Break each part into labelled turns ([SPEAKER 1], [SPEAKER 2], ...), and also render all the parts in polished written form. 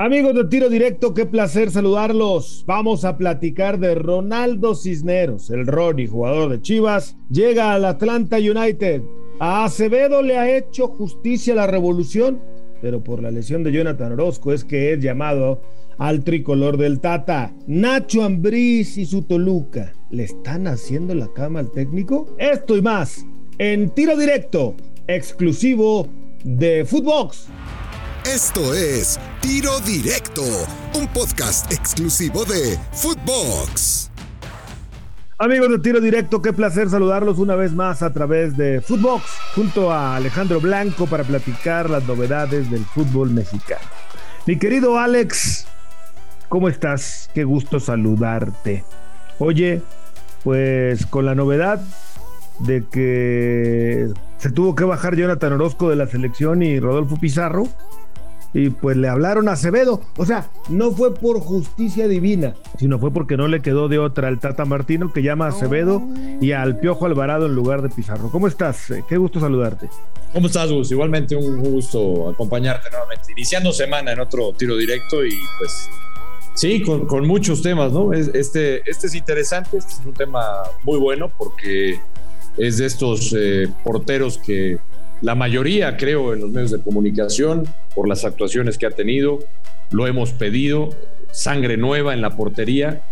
[SPEAKER 1] Amigos de Tiro Directo, qué placer saludarlos. Vamos a platicar de Ronaldo Cisneros, el Ronnie, jugador de Chivas, llega al Atlanta United. A Acevedo le ha hecho justicia la revolución, pero por la lesión de Jonathan Orozco es que es llamado al tricolor del Tata. Nacho Ambriz y su Toluca, ¿le están haciendo la cama al técnico? Esto y más en Tiro Directo, exclusivo de Footbox.
[SPEAKER 2] Esto es Tiro Directo, un podcast exclusivo de Footbox.
[SPEAKER 1] Amigos de Tiro Directo, qué placer saludarlos una vez más a través de Footbox, junto a Alejandro Blanco para platicar las novedades del fútbol mexicano. Mi querido Alex, ¿cómo estás? Qué gusto saludarte. Oye, pues con la novedad de que se tuvo que bajar Jonathan Orozco de la selección y Rodolfo Pizarro, y pues le hablaron a Acevedo. O sea, no fue por justicia divina, sino fue porque no le quedó de otra al Tata Martino, que llama a Acevedo y al Piojo Alvarado en lugar de Pizarro. ¿Cómo estás? Qué gusto saludarte.
[SPEAKER 3] ¿Cómo estás, Gus? Igualmente un gusto acompañarte nuevamente. Iniciando semana en otro Tiro Directo y pues sí, con muchos temas, ¿no? Este es interesante, este es un tema muy bueno porque es de estos porteros que la mayoría, creo, en los medios de comunicación, por las actuaciones que ha tenido, lo hemos pedido, sangre nueva en la portería,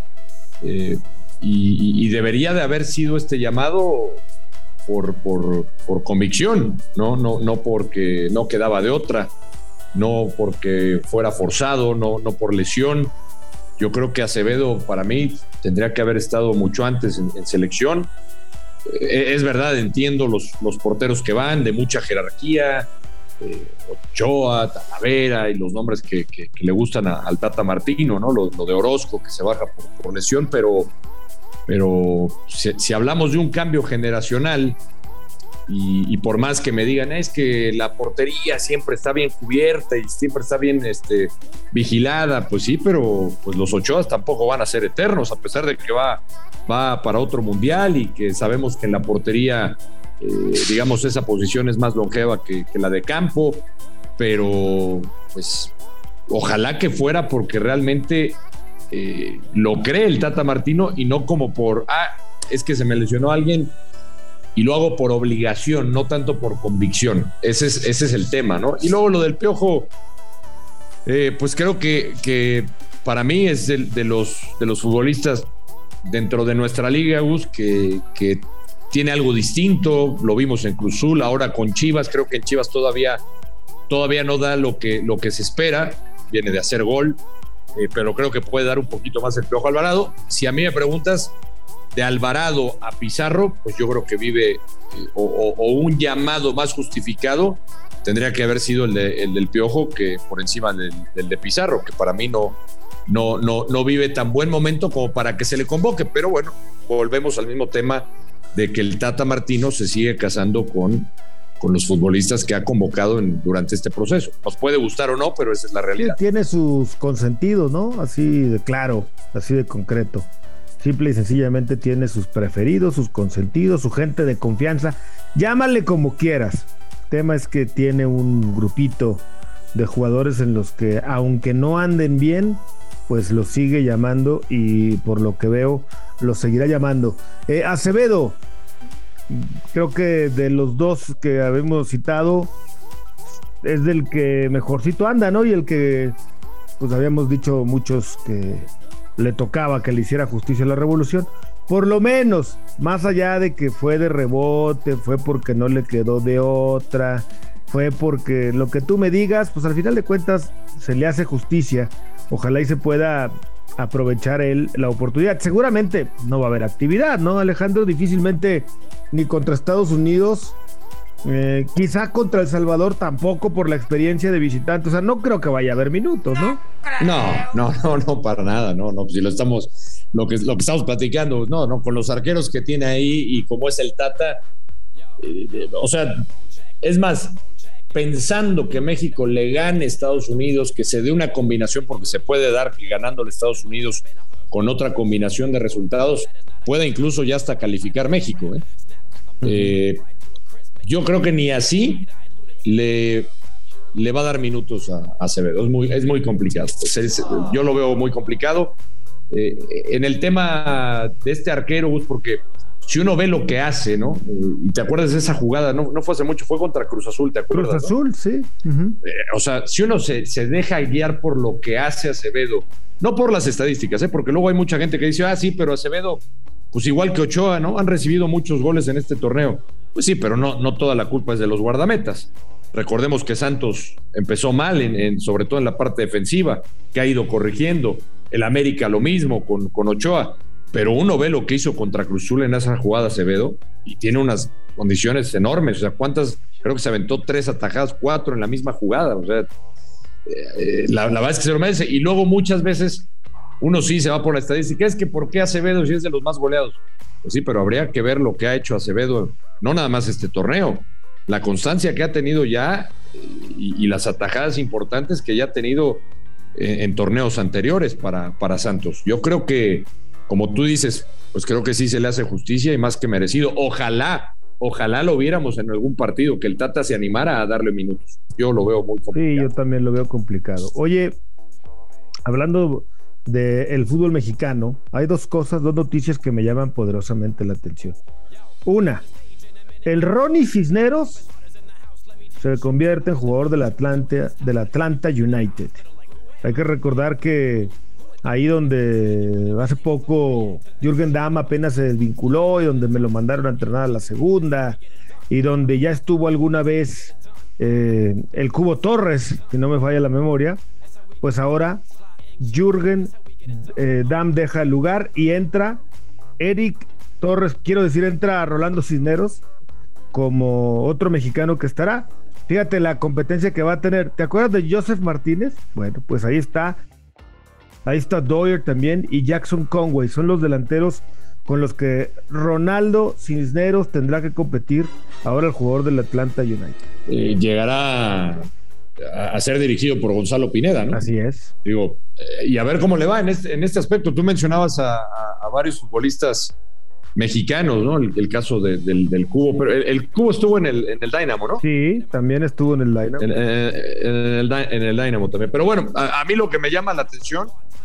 [SPEAKER 3] y debería de haber sido este llamado por convicción, no porque no quedaba de otra, no porque fuera forzado, no por lesión. Yo creo que Acevedo, para mí, tendría que haber estado mucho antes en selección. Es verdad, entiendo los porteros que van de mucha jerarquía, Ochoa, Talavera y los nombres que le gustan al Tata Martino, ¿no? Lo de Orozco, que se baja por lesión, pero si hablamos de un cambio generacional y por más que me digan es que la portería siempre está bien cubierta y siempre está bien vigilada, pues sí, pero pues los Ochoas tampoco van a ser eternos, a pesar de que va para otro mundial y que sabemos que en la portería, digamos, esa posición es más longeva que la de campo, pero pues ojalá que fuera porque realmente lo cree el Tata Martino y no como es que se me lesionó alguien y lo hago por obligación, no tanto por convicción. Ese es el tema, ¿no? Y luego lo del Piojo, pues creo que para mí es de los futbolistas dentro de nuestra liga, Gus, que tiene algo distinto. Lo vimos en Cruz Azul, ahora con Chivas. Creo que en Chivas todavía no da lo que se espera. Viene de hacer gol, pero creo que puede dar un poquito más el Piojo Alvarado. Si a mí me preguntas, de Alvarado a Pizarro, pues yo creo que vive o un llamado más justificado tendría que haber sido el del Piojo que por encima del de Pizarro, que para mí no vive tan buen momento como para que se le convoque. Pero bueno, volvemos al mismo tema de que el Tata Martino se sigue casando con los futbolistas que ha convocado durante este proceso. Nos puede gustar o no, pero esa es la realidad.
[SPEAKER 1] Sí, tiene sus consentidos, ¿no? Así de claro, así de concreto. Simple y sencillamente tiene sus preferidos, sus consentidos, su gente de confianza. Llámale como quieras. El tema es que tiene un grupito de jugadores en los que, aunque no anden bien, pues los sigue llamando y por lo que veo, los seguirá llamando. Acevedo, creo que de los dos que habíamos citado, es del que mejorcito anda, ¿no? Y el que, pues habíamos dicho muchos que le tocaba que le hiciera justicia a la revolución. Por lo menos, más allá de que fue de rebote, fue porque no le quedó de otra, fue porque lo que tú me digas, pues al final de cuentas se le hace justicia. Ojalá y se pueda aprovechar él la oportunidad. Seguramente no va a haber actividad, ¿no, Alejandro? Difícilmente ni contra Estados Unidos, quizá contra El Salvador tampoco por la experiencia de visitante. O sea, no creo que vaya a haber minutos, ¿no?
[SPEAKER 3] No, para nada, no, pues si lo que estamos platicando, no, con los arqueros que tiene ahí y como es el Tata, o sea, es más, pensando que México le gane a Estados Unidos, que se dé una combinación, porque se puede dar que ganándole a Estados Unidos con otra combinación de resultados, pueda incluso ya hasta calificar México, Yo creo que ni así le le va a dar minutos a Acevedo. Es muy complicado. Yo lo veo muy complicado. En el tema de este arquero, porque si uno ve lo que hace, ¿no? Y te acuerdas de esa jugada, no fue hace mucho, fue contra Cruz Azul, ¿te acuerdas?
[SPEAKER 1] Cruz Azul, ¿no? Sí. Uh-huh.
[SPEAKER 3] O sea, si uno se deja guiar por lo que hace Acevedo, no por las estadísticas, porque luego hay mucha gente que dice, sí, pero Acevedo, pues igual que Ochoa, ¿no? Han recibido muchos goles en este torneo. Pues sí, pero no toda la culpa es de los guardametas. Recordemos que Santos empezó mal, sobre todo en la parte defensiva, que ha ido corrigiendo. El América lo mismo con Ochoa. Pero uno ve lo que hizo contra Cruz Azul en esa jugada Acevedo y tiene unas condiciones enormes. O sea, creo que se aventó 3 atajadas, 4 en la misma jugada. O sea, la verdad es que se lo merece. Y luego muchas veces uno sí se va por la estadística. Es que ¿por qué Acevedo si es de los más goleados? Pues sí, pero habría que ver lo que ha hecho Acevedo, no nada más este torneo, la constancia que ha tenido ya y las atajadas importantes que ya ha tenido en torneos anteriores para Santos. Yo creo que, como tú dices, pues creo que sí se le hace justicia y más que merecido. Ojalá lo viéramos en algún partido, que el Tata se animara a darle minutos. Yo lo veo muy complicado.
[SPEAKER 1] Sí, yo también lo veo complicado. Oye, hablando del fútbol mexicano, hay dos noticias que me llaman poderosamente la atención. Una, el Ronnie Cisneros se convierte en jugador del Atlanta United. Hay que recordar que ahí donde hace poco Jürgen Damm apenas se desvinculó y donde me lo mandaron a entrenar a la segunda y donde ya estuvo alguna vez el Cubo Torres, si no me falla la memoria, pues ahora Jürgen Damm deja el lugar y entra Eric Torres, entra Rolando Cisneros como otro mexicano que estará. Fíjate la competencia que va a tener. ¿Te acuerdas de Joseph Martínez? Bueno, pues ahí está Doyer también y Jackson Conway. Son los delanteros con los que Ronaldo Cisneros tendrá que competir ahora el jugador del Atlanta United.
[SPEAKER 3] Llegará a ser dirigido por Gonzalo Pineda, ¿no?
[SPEAKER 1] Así es.
[SPEAKER 3] Digo, y a ver cómo le va en este aspecto. Tú mencionabas a varios futbolistas mexicanos, ¿no? El caso del Cubo, pero el Cubo estuvo en el Dynamo, ¿no?
[SPEAKER 1] Sí, también estuvo en el Dynamo.
[SPEAKER 3] En el Dynamo también. Pero bueno, a mí lo que me llama la atención,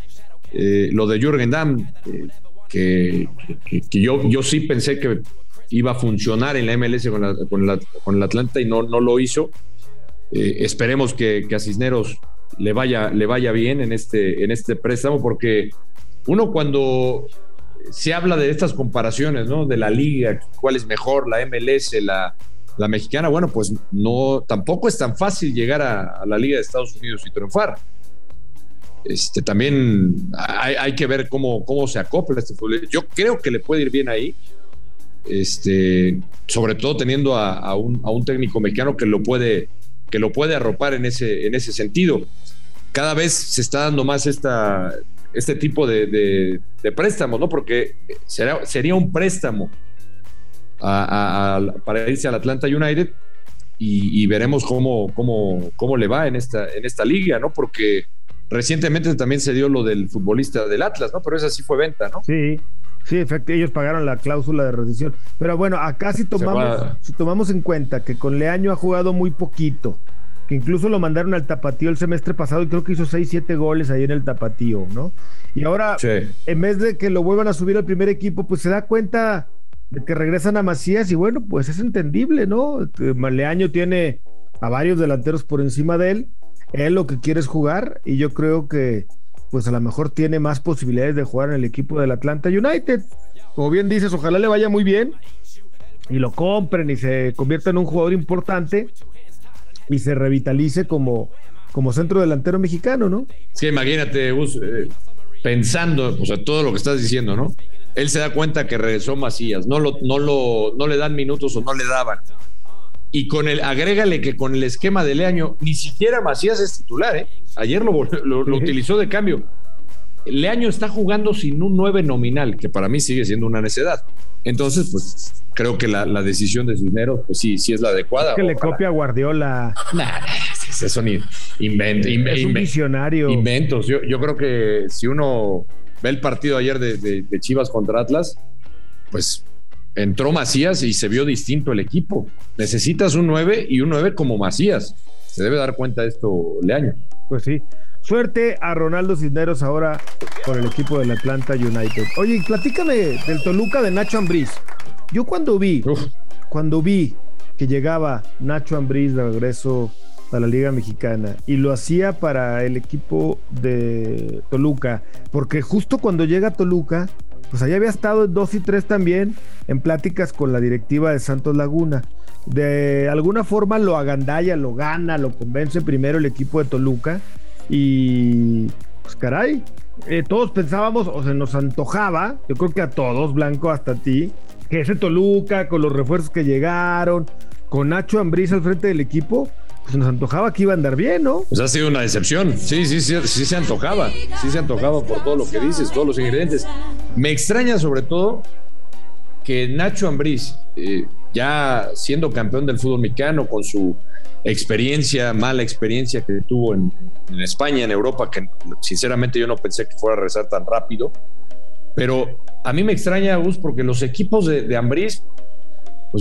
[SPEAKER 3] lo de Jürgen Damm, que yo sí pensé que iba a funcionar en la MLS con el Atlanta y no lo hizo. Esperemos que a Cisneros le vaya bien en este préstamo, porque uno cuando se habla de estas comparaciones, ¿no? De la liga, cuál es mejor, la MLS, la mexicana, bueno, pues tampoco es tan fácil llegar a la Liga de Estados Unidos y triunfar. También hay que ver cómo se acopla este fútbol. Yo creo que le puede ir bien ahí, sobre todo teniendo a un técnico mexicano que lo puede arropar en ese sentido. Cada vez se está dando más este tipo de préstamos, ¿no? Porque sería un préstamo para irse al Atlanta United y veremos cómo le va en esta liga, ¿no? Porque recientemente también se dio lo del futbolista del Atlas, ¿no? Pero esa sí fue venta, ¿no?
[SPEAKER 1] Sí, efectivamente, ellos pagaron la cláusula de rescisión. Pero bueno, acá si tomamos en cuenta que con Leaño ha jugado muy poquito, que incluso lo mandaron al Tapatío el semestre pasado y creo que hizo 6-7 goles ahí en el Tapatío, ¿no? Y ahora, sí, en vez de que lo vuelvan a subir al primer equipo, pues se da cuenta de que regresan a Macías y bueno, pues es entendible, ¿no? Leaño tiene a varios delanteros por encima de él lo que quiere es jugar y yo creo que pues a lo mejor tiene más posibilidades de jugar en el equipo del Atlanta United. Como bien dices, ojalá le vaya muy bien y lo compren y se convierta en un jugador importante y se revitalice como centro delantero mexicano, ¿no?
[SPEAKER 3] Sí, imagínate, Gus, pensando, o sea, todo lo que estás diciendo, ¿no? Él se da cuenta que regresó Macías, no le dan minutos o no le daban. Y agrégale que con el esquema de Leaño, ni siquiera Macías es titular, ¿eh? Ayer lo utilizó de cambio. Leaño está jugando sin un 9 nominal, que para mí sigue siendo una necedad. Entonces, pues, creo que la decisión de Cisneros, pues sí es la adecuada.
[SPEAKER 1] Es que le copia a Guardiola.
[SPEAKER 3] Eso ni invento.
[SPEAKER 1] Es un visionario.
[SPEAKER 3] Inventos. Yo creo que si uno ve el partido ayer de Chivas contra Atlas, pues entró Macías y se vio distinto el equipo. Necesitas un 9 y un 9 como Macías. Se debe dar cuenta de esto Leaño.
[SPEAKER 1] Pues sí. Suerte a Ronaldo Cisneros ahora con el equipo del Atlanta United. Oye, platícame del Toluca de Nacho Ambriz. Yo cuando vi que llegaba Nacho Ambriz de regreso a la Liga Mexicana y lo hacía para el equipo de Toluca, porque justo cuando llega a Toluca, pues allá había estado en 2 y 3 también en pláticas con la directiva de Santos Laguna. De alguna forma lo agandalla, lo gana, lo convence primero el equipo de Toluca y pues caray, todos pensábamos o se nos antojaba, yo creo que a todos, Blanco, hasta a ti, que ese Toluca con los refuerzos que llegaron, con Nacho Ambriz al frente del equipo, pues nos antojaba que iba a andar bien, ¿no?
[SPEAKER 3] Pues ha sido una decepción, sí se antojaba por todo lo que dices, todos los ingredientes. Me extraña sobre todo que Nacho Ambriz, ya siendo campeón del fútbol mexicano, con su mala experiencia que tuvo en España, en Europa, que sinceramente yo no pensé que fuera a regresar tan rápido, pero a mí me extraña, Gus, porque los equipos de Ambriz, pues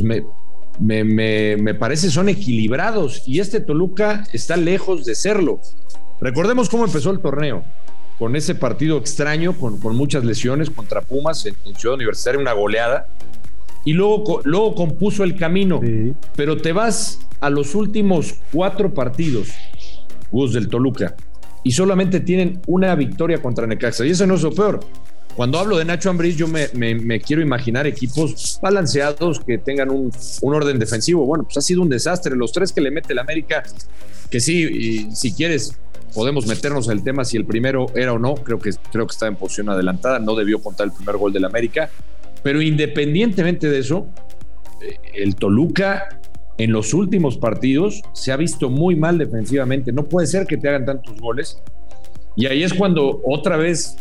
[SPEAKER 3] me parece son equilibrados, y este Toluca está lejos de serlo. Recordemos cómo empezó el torneo, con ese partido extraño, con muchas lesiones contra Pumas en Ciudad Universitaria, una goleada, y luego compuso el camino, sí. Pero te vas a los últimos 4 partidos, Gus, del Toluca, y solamente tienen una victoria contra Necaxa, y eso no es lo peor. Cuando hablo de Nacho Ambriz, yo me quiero imaginar equipos balanceados que tengan un orden defensivo. Bueno, pues ha sido un desastre. Los 3 que le mete el América, que sí, y si quieres, podemos meternos en el tema si el primero era o no. Creo que está en posición adelantada. No debió contar el primer gol del América. Pero independientemente de eso, el Toluca en los últimos partidos se ha visto muy mal defensivamente. No puede ser que te hagan tantos goles. Y ahí es cuando otra vez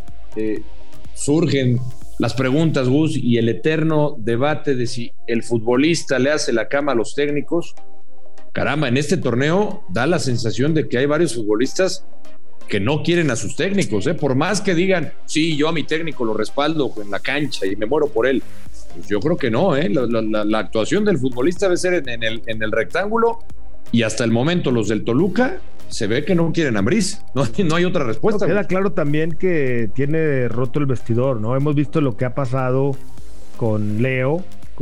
[SPEAKER 3] surgen las preguntas, Gus, y el eterno debate de si el futbolista le hace la cama a los técnicos. Caramba, en este torneo da la sensación de que hay varios futbolistas que no quieren a sus técnicos, por más que digan, sí, yo a mi técnico lo respaldo en la cancha y me muero por él. Pues yo creo que no, la actuación del futbolista debe ser en el rectángulo, y hasta el momento los del Toluca se ve que no quieren a Ambriz, no hay otra respuesta.
[SPEAKER 1] Queda claro también que tiene roto el vestidor, ¿no? Hemos visto lo que ha pasado con Leo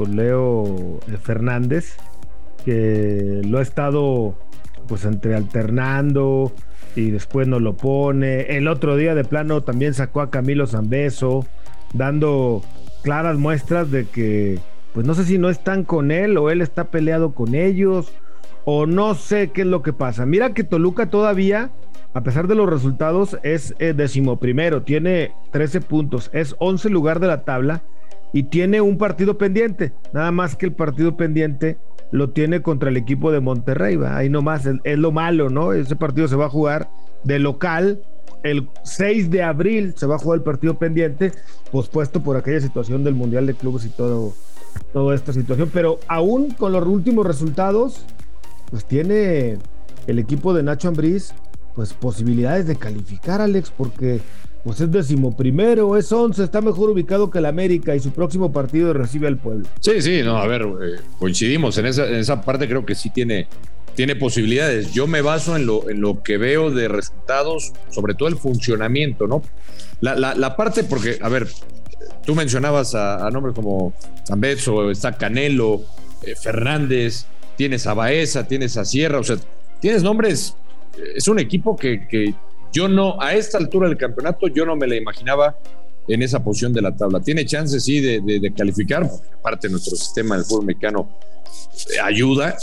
[SPEAKER 1] Fernández, que lo ha estado pues entre alternando y después no lo pone. El otro día de plano también sacó a Camilo Zambeso, dando claras muestras de que pues no sé si no están con él o él está peleado con ellos, o no sé qué es lo que pasa. Mira que Toluca todavía, a pesar de los resultados, es 11º, tiene 13 puntos, es 11 lugar de la tabla y tiene un partido pendiente, nada más que el partido pendiente lo tiene contra el equipo de Monterrey, ¿va? Ahí nomás es lo malo, ¿no? Ese partido se va a jugar de local, el 6 de abril se va a jugar el partido pendiente, pospuesto por aquella situación del Mundial de Clubes y toda esta situación, pero aún con los últimos resultados, pues tiene el equipo de Nacho Ambriz pues posibilidades de calificar, Alex, porque pues es 11º, es 11, está mejor ubicado que el América y su próximo partido recibe al Puebla.
[SPEAKER 3] Sí, no, a ver, coincidimos en esa parte, creo que sí tiene posibilidades. Yo me baso en lo que veo de resultados, sobre todo el funcionamiento, ¿no? La parte, porque, a ver, tú mencionabas a nombres como Zambeso, está Canelo, Fernández, tienes a Baeza, tienes a Sierra, o sea, tienes nombres. Es un equipo que yo no, a esta altura del campeonato, yo no me la imaginaba en esa posición de la tabla. Tiene chances, sí, de calificar, porque aparte nuestro sistema del fútbol mexicano ayuda,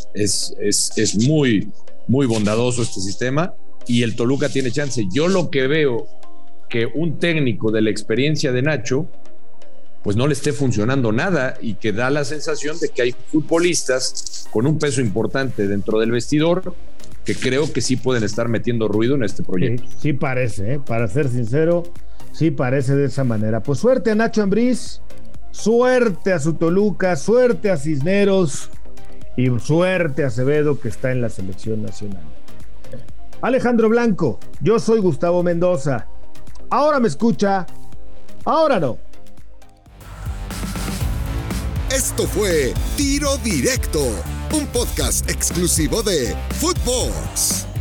[SPEAKER 3] es muy, muy bondadoso este sistema, y el Toluca tiene chance. Yo lo que veo, que un técnico de la experiencia de Nacho, pues no le esté funcionando nada, y que da la sensación de que hay futbolistas con un peso importante dentro del vestidor que creo que sí pueden estar metiendo ruido en este proyecto.
[SPEAKER 1] Sí parece, para ser sincero, sí parece de esa manera. Pues suerte a Nacho Ambriz, suerte a su Toluca, suerte a Cisneros y suerte a Acevedo, que está en la selección nacional. Alejandro Blanco, yo soy Gustavo Mendoza. Ahora me escucha, ahora no.
[SPEAKER 2] Esto fue Tiro Directo, un podcast exclusivo de Footbox.